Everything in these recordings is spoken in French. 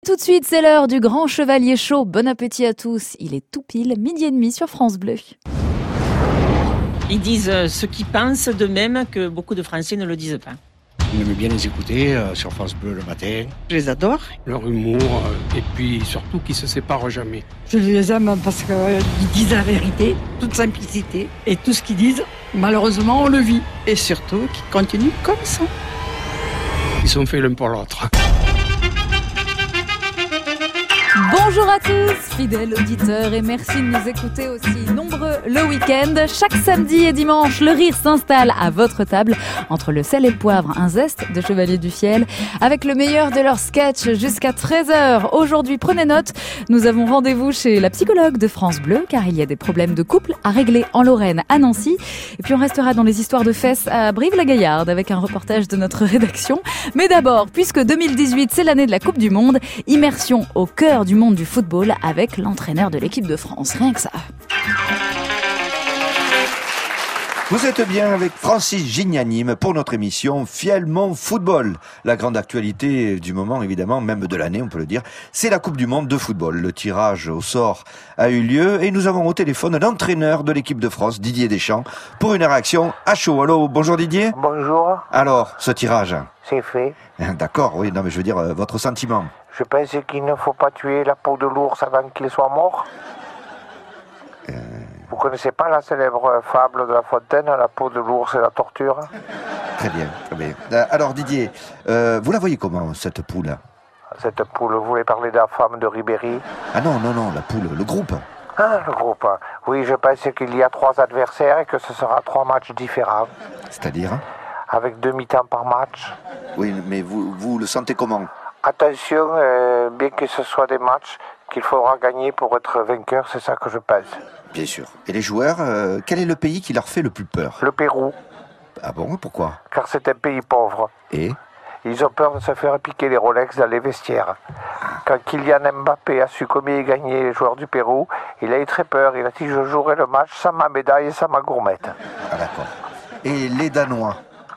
Tout de suite, c'est l'heure du grand chevalier chaud. Bon appétit à tous. Il est tout pile 12h30 sur France Bleu. Ils disent ce qu'ils pensent d'eux-mêmes que beaucoup de Français ne le disent pas. On aime bien les écouter sur France Bleu le matin. Je les adore. Leur humour et puis surtout qu'ils se séparent jamais. Je les aime parce qu'ils disent la vérité, toute simplicité. Et tout ce qu'ils disent, malheureusement, on le vit. Et surtout, qu'ils continuent comme ça. Ils sont faits l'un pour l'autre. Bonjour à tous, fidèles auditeurs, et merci de nous écouter aussi nombreux le week-end. Chaque samedi et dimanche, le rire s'installe à votre table entre le sel et le poivre, un zeste de Chevalier du Fiel, avec le meilleur de leurs sketchs jusqu'à 13h. Aujourd'hui, prenez note, nous avons rendez-vous chez la psychologue de France Bleu, car il y a des problèmes de couple à régler en Lorraine, à Nancy. Et puis on restera dans les histoires de fesses à Brive-la-Gaillarde, avec un reportage de notre rédaction. Mais d'abord, puisque 2018, c'est l'année de la Coupe du Monde, immersion au cœur du monde du football avec l'entraîneur de l'équipe de France. Rien que ça. Vous êtes bien avec Francis Gignanime pour notre émission Fiellement Football. La grande actualité du moment, évidemment, même de l'année, on peut le dire, c'est la Coupe du Monde de football. Le tirage au sort a eu lieu et nous avons au téléphone l'entraîneur de l'équipe de France, Didier Deschamps, pour une réaction à chaud. Allô, bonjour Didier. Bonjour. Alors, ce tirage? C'est fait. D'accord, oui, non mais je veux dire, votre sentiment. Je pense qu'il ne faut pas tuer la peau de l'ours avant qu'il soit mort. Vous connaissez pas la célèbre fable de La Fontaine, la peau de l'ours et la torture? Très bien, très bien. Alors Didier, vous la voyez comment, cette poule? Cette poule, vous voulez parler de la femme de Ribéry? Ah non, la poule, le groupe. Ah, le groupe. Oui, je pense qu'il y a 3 adversaires et que ce sera 3 matchs différents. C'est-à-dire? Avec 2 mi-temps par match. Oui, mais vous le sentez comment? Attention, bien que ce soit des matchs qu'il faudra gagner pour être vainqueur, c'est ça que je pense. Bien sûr. Et les joueurs, quel est le pays qui leur fait le plus peur? Le Pérou. Ah bon, pourquoi? Car c'est un pays pauvre. Et ils ont peur de se faire piquer les Rolex dans les vestiaires. Quand Kylian Mbappé a su combien il gagnait les joueurs du Pérou, il a eu très peur. Il a dit « Je jouerai le match sans ma médaille et sans ma gourmette ». Ah d'accord. Et les Danois?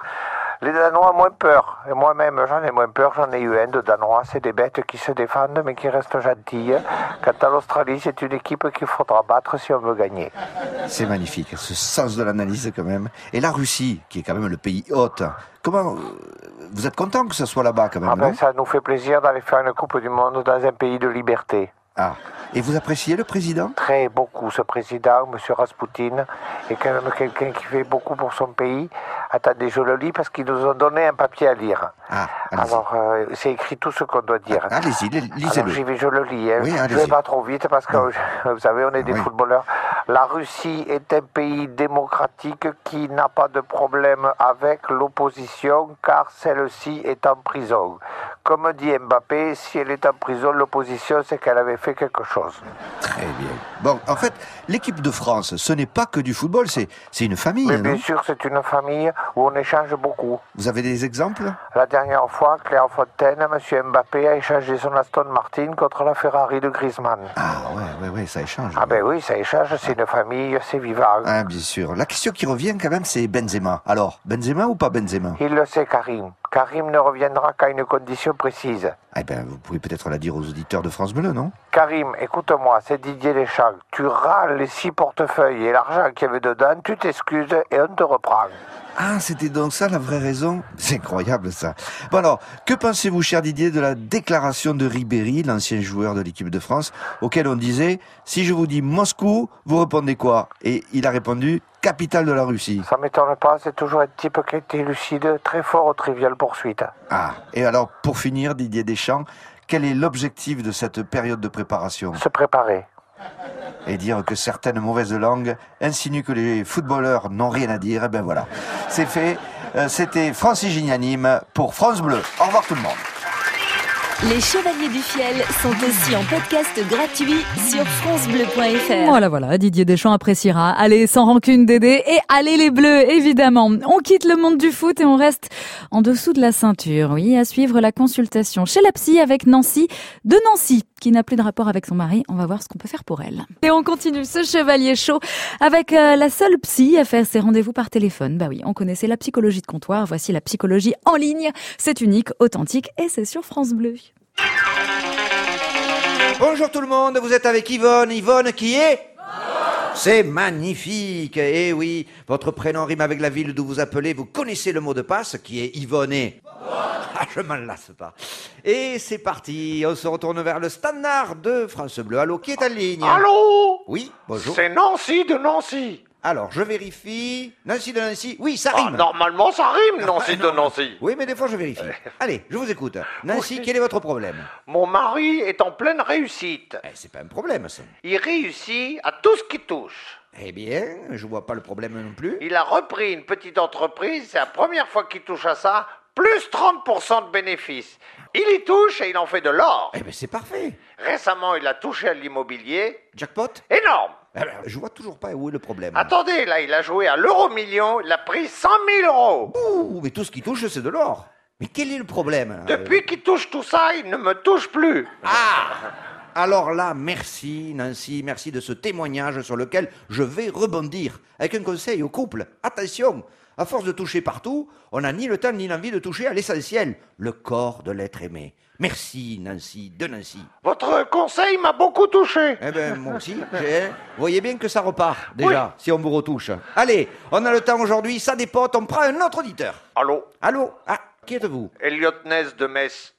Les Danois ont moins peur. Et moi-même, j'en ai moins peur. J'en ai eu un de Danois. C'est des bêtes qui se défendent, mais qui restent gentilles. Quant à l'Australie, c'est une équipe qu'il faudra battre si on veut gagner. C'est magnifique, ce sens de l'analyse quand même. Et la Russie, qui est quand même le pays hôte, comment... Vous êtes content que ce soit là-bas quand même, non? Ça nous fait plaisir d'aller faire une Coupe du Monde dans un pays de liberté. Ah, et vous appréciez le président? Très beaucoup, ce président, M. Raspoutine, est quand même quelqu'un qui fait beaucoup pour son pays. Attendez, je le lis parce qu'ils nous ont donné un papier à lire. Ah, allez-y. Alors, c'est écrit tout ce qu'on doit dire. Allez-y, lisez-le. Alors, je le lis. Oui, je ne vais pas trop vite parce que, vous savez, on est des footballeurs. La Russie est un pays démocratique qui n'a pas de problème avec l'opposition car celle-ci est en prison. Comme dit Mbappé, si elle est en prison, l'opposition, c'est qu'elle avait fait quelque chose. Très bien. Bon, en fait, l'équipe de France, ce n'est pas que du football, c'est une famille, oui, non? bien sûr, c'est une famille où on échange beaucoup. Vous avez des exemples? La dernière fois, Claire Fontaine, M. Mbappé a échangé son Aston Martin contre la Ferrari de Griezmann. Ah ouais, ça échange. Ah ben oui, ça échange, c'est une famille, c'est vivant. Ah, bien sûr. La question qui revient quand même, c'est Benzema. Alors, Benzema ou pas Benzema? Il le sait, Karim. Karim ne reviendra qu'à une condition précise. Eh ben, vous pouvez peut-être la dire aux auditeurs de France Bleu, non? Karim, écoute-moi, c'est Didier Deschamps. Tu râles les 6 portefeuilles et l'argent qu'il y avait dedans, tu t'excuses et on te reprend. Ah, c'était donc ça la vraie raison? C'est incroyable ça. Bon alors, que pensez-vous, cher Didier, de la déclaration de Ribéry, l'ancien joueur de l'équipe de France, auquel on disait « Si je vous dis Moscou, vous répondez quoi ?» Et il a répondu « Capitale de la Russie ». Ça m'étonne pas, c'est toujours un type qui était lucide, très fort aux triviales poursuites. Ah, et alors, pour finir, Didier Deschamps, quel est l'objectif de cette période de préparation? Se préparer. Et dire que certaines mauvaises langues insinuent que les footballeurs n'ont rien à dire, et ben voilà. C'est fait. C'était Francis Gignanime pour France Bleu. Au revoir tout le monde. Les Chevaliers du Fiel sont aussi en podcast gratuit sur francebleu.fr. Voilà, Didier Deschamps appréciera. Allez, sans rancune Dédé, et allez les Bleus, évidemment. On quitte le monde du foot et on reste en dessous de la ceinture. Oui, à suivre la consultation chez la psy avec Nancy, de Nancy, qui n'a plus de rapport avec son mari. On va voir ce qu'on peut faire pour elle. Et on continue ce chevalier chaud avec la seule psy à faire ses rendez-vous par téléphone. Bah oui, on connaissait la psychologie de comptoir. Voici la psychologie en ligne. C'est unique, authentique et c'est sur France Bleu. Bonjour tout le monde, vous êtes avec Yvonne. Yvonne qui est C'est magnifique. Eh oui, votre prénom rime avec la ville d'où vous appelez. Vous connaissez le mot de passe qui est Yvonne. Ah, je m'en lasse pas. Et c'est parti, on se retourne vers le standard de France Bleu. Allô, qui est en ligne? Allô? Oui, bonjour. C'est Nancy de Nancy. Alors, je vérifie. Nancy de Nancy. Oui, ça rime. Normalement, ça rime, Nancy de Nancy. Oui, mais des fois, je vérifie. Allez, je vous écoute. Nancy, quel est votre problème? Mon mari est en pleine réussite. C'est pas un problème, ça. Il réussit à tout ce qu'il touche. Eh bien, je vois pas le problème non plus. Il a repris une petite entreprise, c'est la première fois qu'il touche à ça, plus 30% de bénéfices. Il y touche et il en fait de l'or. Eh bien, c'est parfait. Récemment, il a touché à l'immobilier. Jackpot? Énorme. Alors, je vois toujours pas où est le problème. Attendez, là, il a joué à l'euro-million, il a pris 100 000 euros. Ouh, mais tout ce qui touche, c'est de l'or. Mais quel est le problème? Depuis qu'il touche tout ça, il ne me touche plus. Alors là, merci Nancy, merci de ce témoignage sur lequel je vais rebondir. Avec un conseil au couple, attention, à force de toucher partout, on n'a ni le temps ni l'envie de toucher à l'essentiel, le corps de l'être aimé. Merci Nancy, de Nancy. Votre conseil m'a beaucoup touché. Eh ben moi aussi, vous voyez bien que ça repart déjà, si on vous retouche. Allez, on a le temps aujourd'hui, ça dépote, on prend un autre auditeur. Allô? Allô? Ah, qui êtes-vous? Elliot Ness de Metz.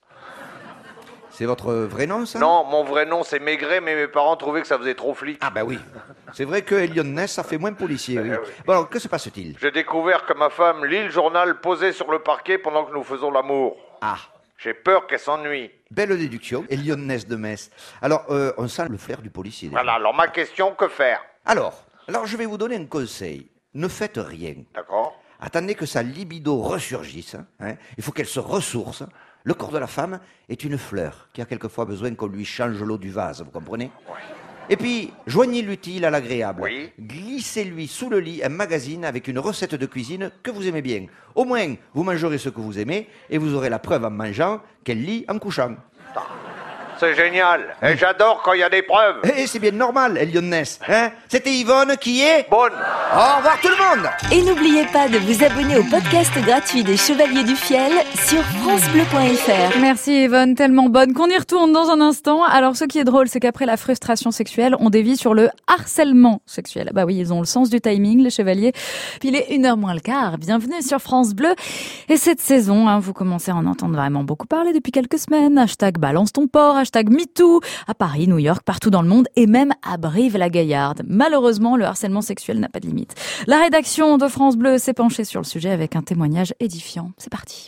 C'est votre vrai nom, ça? Non, mon vrai nom c'est Maigret, mais mes parents trouvaient que ça faisait trop flic. Ah ben oui, c'est vrai que Elliot Ness, ça fait moins policier, oui. Bon alors, que se passe-t-il? J'ai découvert que ma femme lit le journal posé sur le parquet pendant que nous faisons l'amour. Ah, J'ai peur qu'elle s'ennuie. belle déduction, Elliot Ness de Metz. Alors, on sent le flair du policier. Déjà. Voilà, alors ma question, que faire? Alors, je vais vous donner un conseil. Ne faites rien. D'accord? Attendez que sa libido ressurgisse. Hein. Il faut qu'elle se ressource. Le corps de la femme est une fleur qui a quelquefois besoin qu'on lui change l'eau du vase, vous comprenez? Oui. Et puis, joignez l'utile à l'agréable. Oui. Glissez-lui sous le lit un magazine avec une recette de cuisine que vous aimez bien. Au moins, vous mangerez ce que vous aimez et vous aurez la preuve en mangeant qu'elle lit en couchant. C'est génial. Et j'adore quand il y a des preuves. Et c'est bien normal, Elliot Ness. Hein? C'était Yvonne qui est... Bonne. Au revoir tout le monde. Et n'oubliez pas de vous abonner au podcast gratuit des Chevaliers du Fiel sur francebleu.fr. Merci Yvonne, tellement bonne qu'on y retourne dans un instant. Alors ce qui est drôle, c'est qu'après la frustration sexuelle, on dévie sur le harcèlement sexuel. Bah oui, ils ont le sens du timing, les chevaliers. Puis il est 1h moins le quart. Bienvenue sur France Bleu. Et cette saison, vous commencez à en entendre vraiment beaucoup parler depuis quelques semaines. Hashtag balance ton porc, hashtag MeToo, à Paris, New York, partout dans le monde et même à Brive-la-Gaillarde. Malheureusement, le harcèlement sexuel n'a pas de limite. La rédaction de France Bleu s'est penchée sur le sujet avec un témoignage édifiant. C'est parti.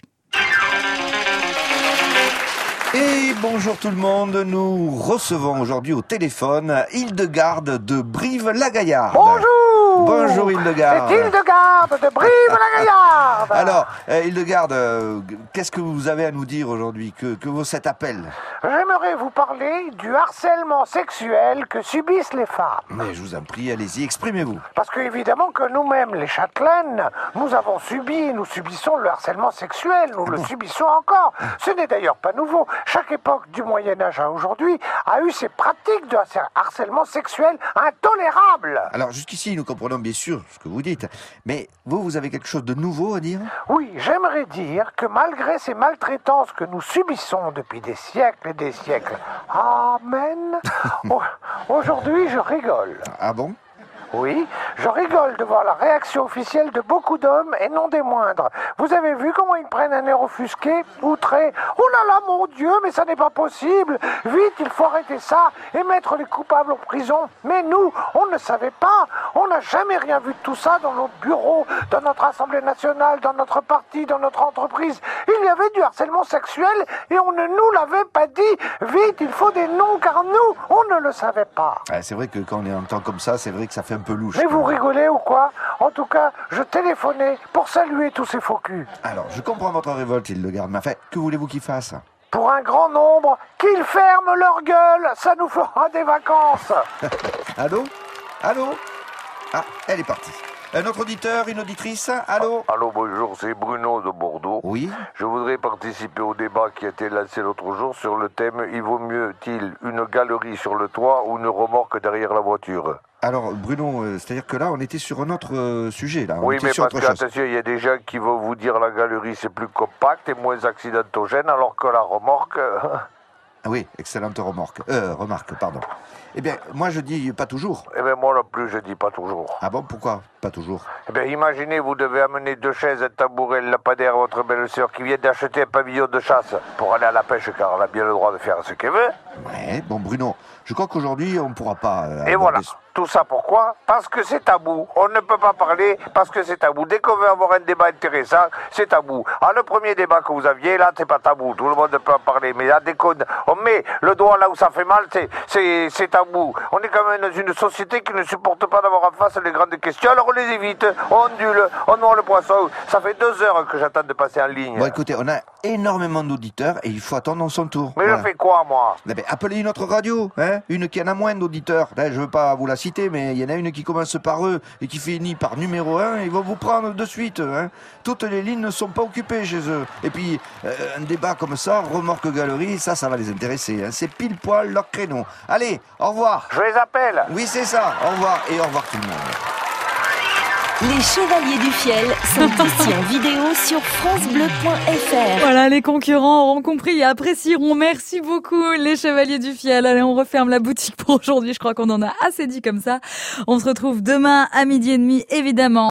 Et bonjour tout le monde, nous recevons aujourd'hui au téléphone Hildegarde de Brive-la-Gaillarde. Bonjour. Bonjour Hildegarde. C'est Hildegarde de Brive-la-Gaillarde. Alors, Hildegarde, qu'est-ce que vous avez à nous dire aujourd'hui? Que vaut cet appel? J'aimerais vous parler du harcèlement sexuel que subissent les femmes. Mais je vous en prie, allez-y, exprimez-vous. Parce que évidemment que nous-mêmes, les châtelaines, nous avons subi et nous subissons le harcèlement sexuel. Nous le subissons encore. Ce n'est d'ailleurs pas nouveau. Chaque époque du Moyen-Âge à aujourd'hui a eu ses pratiques de harcèlement sexuel intolérables. Alors jusqu'ici, nous comprenons bien sûr ce que vous dites, mais vous avez quelque chose de nouveau à dire? Oui, j'aimerais dire que malgré ces maltraitances que nous subissons depuis des siècles et des siècles, amen, aujourd'hui je rigole. Ah bon? Oui, je rigole de voir la réaction officielle de beaucoup d'hommes et non des moindres. Vous avez vu comment ils prennent un air offusqué, outré? Oh là là, mon Dieu, mais ça n'est pas possible. Vite, il faut arrêter ça et mettre les coupables en prison. Mais nous, on ne savait pas. On n'a jamais rien vu de tout ça dans nos bureaux, dans notre Assemblée nationale, dans notre parti, dans notre entreprise. Il y avait du harcèlement sexuel et on ne nous l'avait pas dit. Vite, il faut des noms car nous, on ne le savait pas. C'est vrai que quand on est en temps comme ça, c'est vrai que ça fait un peu louche. Mais vous rigolez ou quoi? En tout cas, je téléphonais pour saluer tous ces faux culs. Alors, je comprends votre révolte, Hildegarde, mais en fait, que voulez-vous qu'ils fassent? Pour un grand nombre, qu'ils ferment leur gueule, ça nous fera des vacances. Allô? Allô? Ah, elle est partie. Un autre auditeur, une auditrice? Allô? Allô, bonjour, c'est Bruno de Bordeaux. Oui? Je voudrais participer au débat qui a été lancé l'autre jour sur le thème « Il vaut mieux-t-il une galerie sur le toit ou une remorque derrière la voiture ?» Alors, Bruno, c'est-à-dire que là, on était sur un autre sujet, là. Oui, mais parce que, attention, il y a des gens qui vont vous dire la galerie, c'est plus compact et moins accidentogène, alors que la remorque... Oui, excellente remarque, pardon. Eh bien, moi je dis pas toujours. Eh bien, moi non plus, je dis pas toujours. Ah bon, pourquoi pas toujours? Eh bien, imaginez, vous devez amener 2 chaises, un tabouret, le lampadaire à votre belle-sœur qui vient d'acheter un pavillon de chasse pour aller à la pêche, car elle a bien le droit de faire ce qu'elle veut. Ouais, bon Bruno, je crois qu'aujourd'hui on ne pourra pas... Et voilà. Tout ça pourquoi? Parce que c'est tabou. On ne peut pas parler parce que c'est tabou. Dès qu'on veut avoir un débat intéressant, c'est tabou. Ah, le premier débat que vous aviez, là, c'est pas tabou. Tout le monde peut en parler. Mais là, dès qu'on met le doigt là où ça fait mal, c'est tabou. On est quand même dans une société qui ne supporte pas d'avoir en face les grandes questions. Alors on les évite, on ondule, on noie le poisson. Ça fait 2 heures que j'attends de passer en ligne. Bon, écoutez, on a énormément d'auditeurs et il faut attendre son tour. Mais voilà. Je fais quoi, moi? Eh bien, appelez une autre radio, hein, une qui en a moins d'auditeurs. Là, je veux pas vous la citer, mais il y en a une qui commence par E et qui finit par numéro 1. Ils vont vous prendre de suite. Hein. Toutes les lignes ne sont pas occupées chez eux. Et puis, un débat comme ça, remorque galerie, ça va les intéresser. Hein. C'est pile poil leur créneau. Allez, au revoir. Je les appelle. Oui, c'est ça. Au revoir et au revoir tout le monde. Les Chevaliers du Fiel sont aussi en vidéo sur francebleu.fr. Voilà, les concurrents auront compris et apprécieront. Merci beaucoup, les Chevaliers du Fiel. Allez, on referme la boutique pour aujourd'hui. Je crois qu'on en a assez dit comme ça. On se retrouve demain à 12h30, évidemment.